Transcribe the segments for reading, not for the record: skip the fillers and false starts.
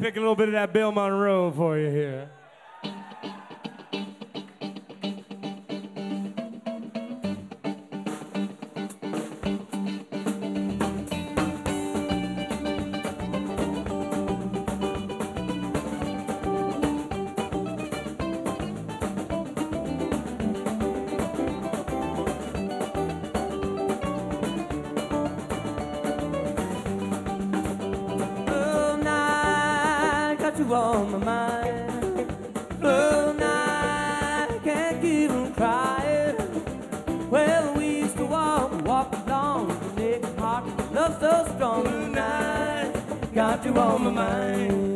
pick a little bit of that Bill Monroe for you here. On my mind, blue night, can't keep from crying. Well, we used to walk along, naked heart, love so strong. Blue night, got you on my mind.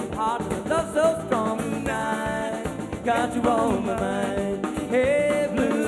Got you on my mind, hey blue